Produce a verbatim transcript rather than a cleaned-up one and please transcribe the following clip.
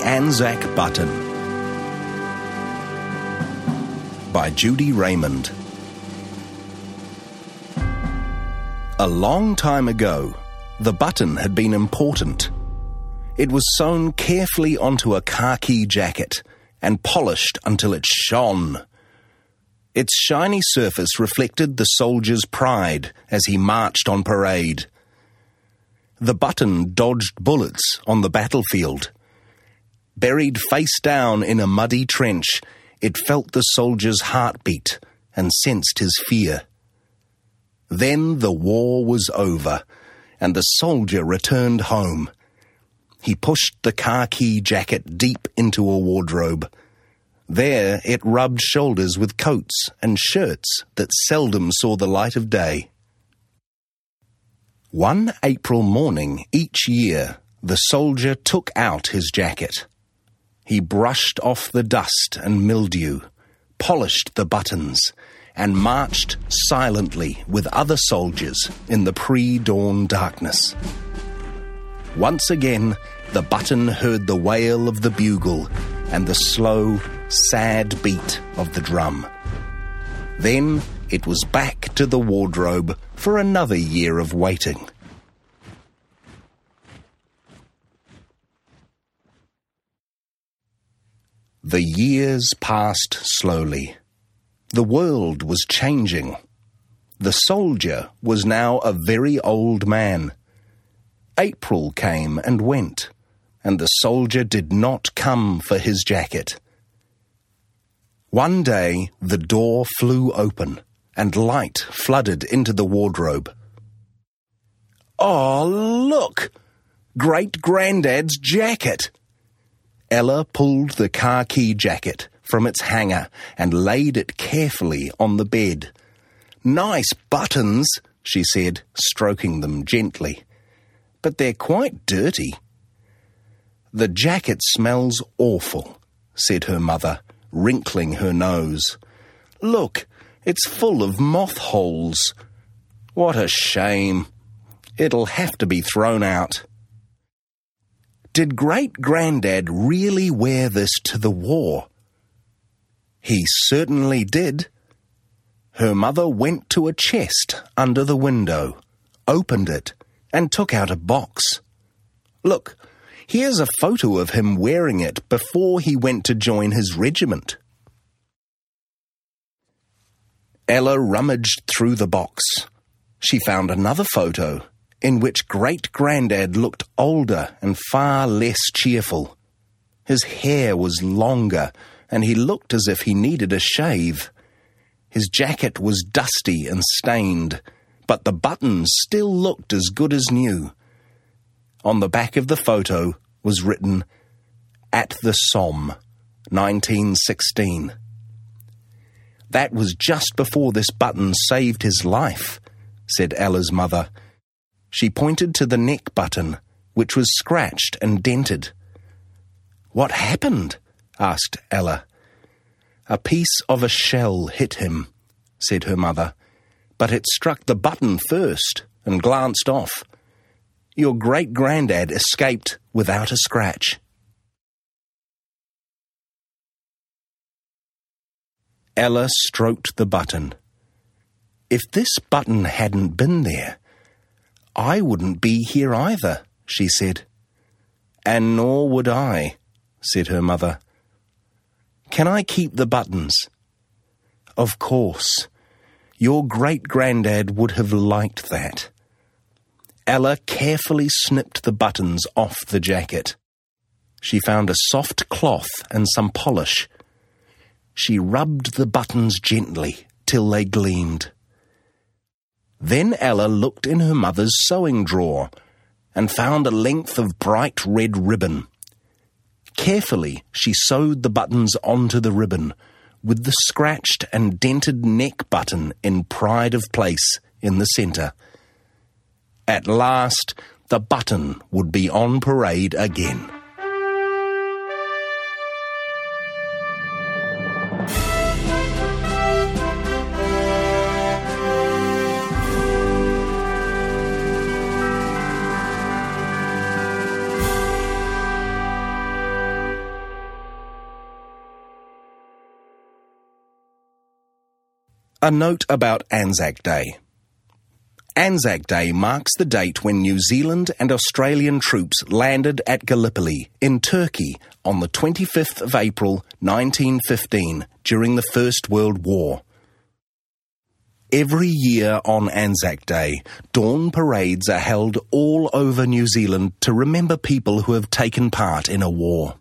Anzac Button by Judy Raymond. A long time ago, the button had been important. It was sewn carefully onto a khaki jacket and polished until it shone. Its shiny surface reflected the soldier's pride as he marched on parade. The button dodged bullets on the battlefield. Buried face down in a muddy trench, it felt the soldier's heartbeat and sensed his fear. Then the war was over, and the soldier returned home. He pushed the khaki jacket deep into a wardrobe. There it rubbed shoulders with coats and shirts that seldom saw the light of day. One April morning each year, the soldier took out his jacket. He brushed off the dust and mildew, polished the buttons, and marched silently with other soldiers in the pre-dawn darkness. Once again, the button heard the wail of the bugle and the slow, sad beat of the drum. Then it was back to the wardrobe for another year of waiting. The years passed slowly. The world was changing. The soldier was now a very old man. April came and went, and the soldier did not come for his jacket. One day the door flew open, and light flooded into the wardrobe. "Oh, look! Great-Granddad's jacket!" Ella pulled the khaki jacket from its hanger and laid it carefully on the bed. "Nice buttons," she said, stroking them gently. "But they're quite dirty." "The jacket smells awful," said her mother, wrinkling her nose. "Look, it's full of moth holes. What a shame. It'll have to be thrown out." Did Great-Granddad really wear this to the war? He certainly did. Her mother went to a chest under the window, opened it, and took out a box. "Look, here's a photo of him wearing it before he went to join his regiment." Ella rummaged through the box. She found another photo in which Great-Granddad looked older and far less cheerful. His hair was longer, and he looked as if he needed a shave. His jacket was dusty and stained, but the buttons still looked as good as new. On the back of the photo was written, "At the Somme, nineteen sixteen. "That was just before this button saved his life," said Ella's mother. She pointed to the neck button, which was scratched and dented. "What happened?" asked Ella. "A piece of a shell hit him," said her mother, "but it struck the button first and glanced off. Your great-granddad escaped without a scratch." Ella stroked the button. "If this button hadn't been there, I wouldn't be here either," she said. "And nor would I," said her mother. "Can I keep the buttons?" "Of course. Your great-granddad would have liked that." Ella carefully snipped the buttons off the jacket. She found a soft cloth and some polish. She rubbed the buttons gently till they gleamed. Then Ella looked in her mother's sewing drawer and found a length of bright red ribbon. Carefully, she sewed the buttons onto the ribbon, with the scratched and dented neck button in pride of place in the centre. At last, the button would be on parade again. A note about Anzac Day. Anzac Day marks the date when New Zealand and Australian troops landed at Gallipoli in Turkey on the twenty-fifth of April nineteen fifteen during the First World War. Every year on Anzac Day, dawn parades are held all over New Zealand to remember people who have taken part in a war.